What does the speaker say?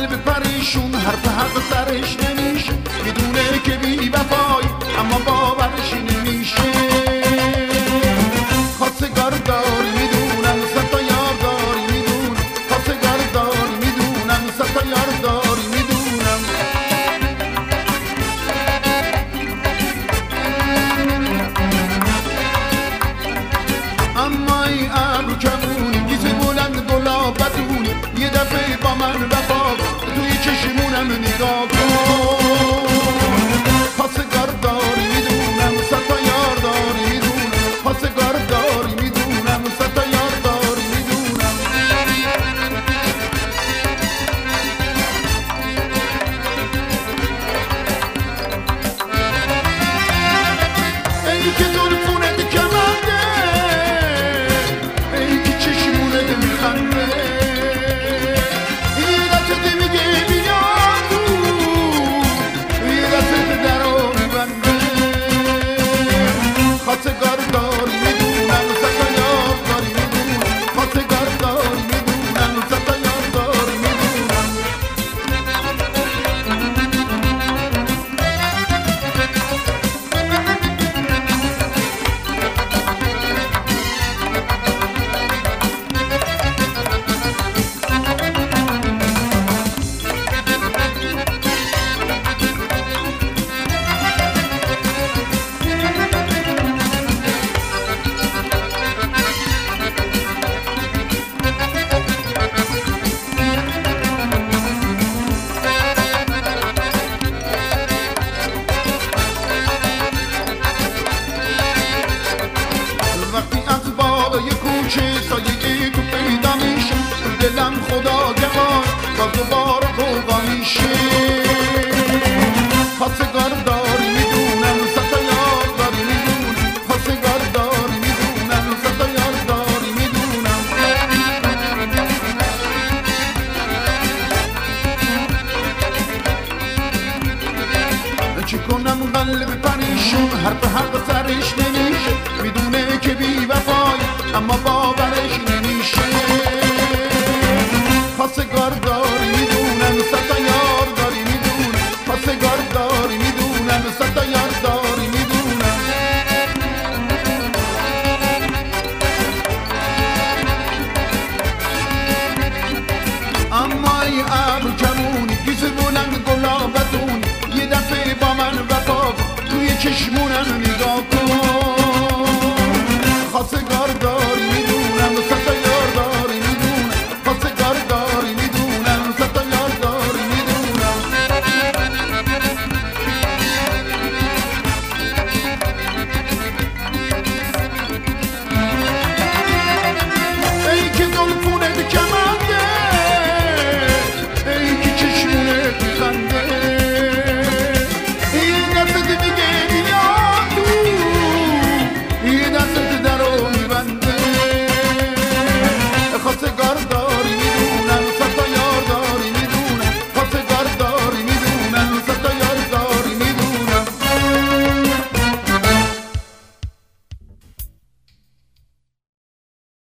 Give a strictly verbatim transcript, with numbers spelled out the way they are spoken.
قلب پریشون حرف حق سرش نمیشه، میدونه که بی وفای اما باورش نمیشه. خواستگار داری میدونم صد تا یار داری میدونم، خواستگار داری میدونم صد تا یار داری میدونم. اما ای ابرو کمونی گیز بلند گلا بدونی، یه دفعه با من وفا توی چشمونم نگاه کن. خواستگار داری میدونم صد تا یار داری میدونم، خواستگار داری میدونم صد تا یار داری میدونم. ای که زلفونت کمنده، ای که چشمونت میخنده، یه دستت میگه بیا تو، یه دستت درو میبنده. خواستگار داری میدونم صد تا یار داری میدونم، خواستگار داری میدونم صد تا یار داری میدونم. وقتی از بالای کوچه سایه تو پیدا میشه، دلم خدا گواه باز دوباره غوغا میشه. خواستگار داری میدونم صد تا یار داری میدونم، خواستگار داری میدونم صد تا یار داری میدونم. چی کنم قلب پریشون حرف حق سرش نمیشه، میدونه که بی وفای اما باورش نمیشه. خواستگار داری میدونم صد تا یار داری میدونم، خواستگار داری میدونم صد تا یار داری میدونم. اما ای ابرو کمونی گیز بلند گلا بدونی، یه دفعه با من وفا توی چشمونم